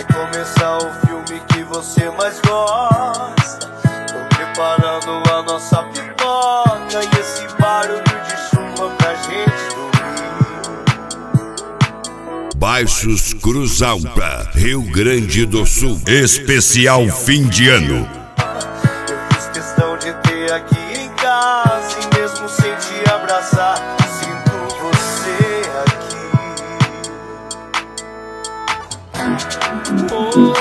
Vai começar o filme que você mais gosta. Tô preparando a nossa pipoca e esse barulho de chuva pra gente dormir. Baixos Cruz Alta, Rio Grande do Sul. Especial fim de ano. Eu fiz questão de ter aqui em casa e mesmo sem te abraçar, sinto você aqui. Oh,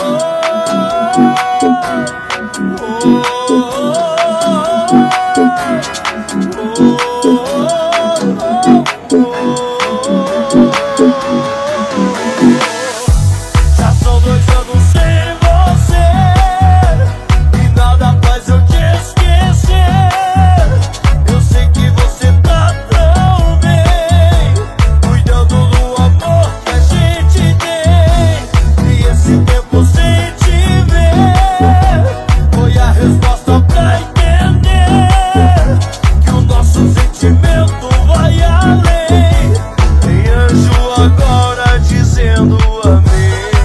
já são 2 anos sem você e nada faz eu te esquecer. Eu sei que você tá tão bem, cuidando do amor que a gente tem. E esse tempo sem te ver foi a resposta pra entender que o nosso sentimento vai além. Tem anjo agora dizendo amém.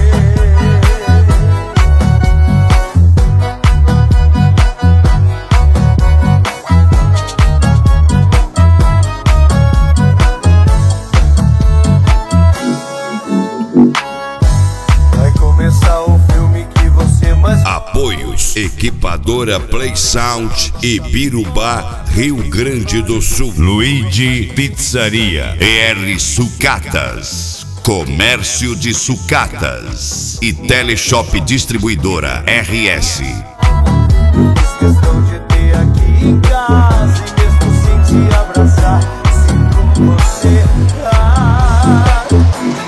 Vai começar o filme que você mais gosta. Apoios: Equipadora Play Sound e Birubá, Rio Grande do Sul. Luigi Pizzaria, ER Sucatas, Comércio de Sucatas e Teleshop Distribuidora RS. Fiz questão de ter aqui em casa e mesmo sem te abraçar, sinto você aqui.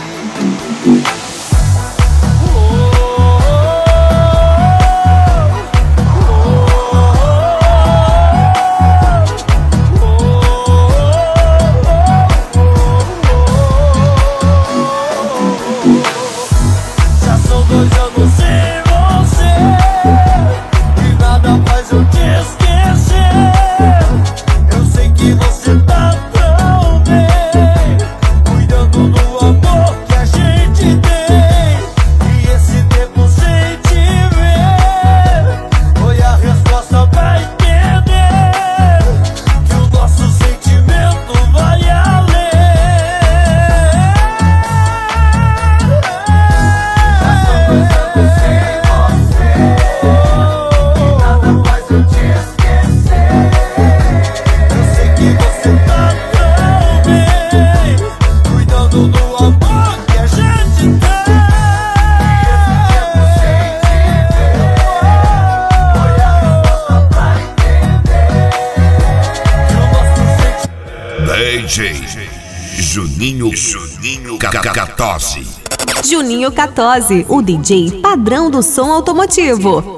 Já são 2 anos sem você e nada faz eu te esquecer. Eu sei que você tá tão bem, cuidando do amor que a gente tem. E esse tempo sem te ver foi a resposta pra entender que o nosso sentimento vai além. Eu sei que você tá tão bem, cuidando do amor que a gente tem. E esse tempo sem te ver foi a resposta pra entender que o nosso sentimento. DJ Juninho Catose. Juninho Catose, o DJ padrão do som automotivo.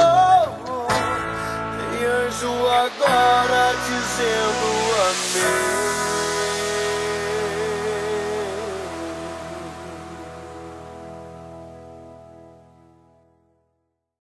Tem anjo agora dizendo amém.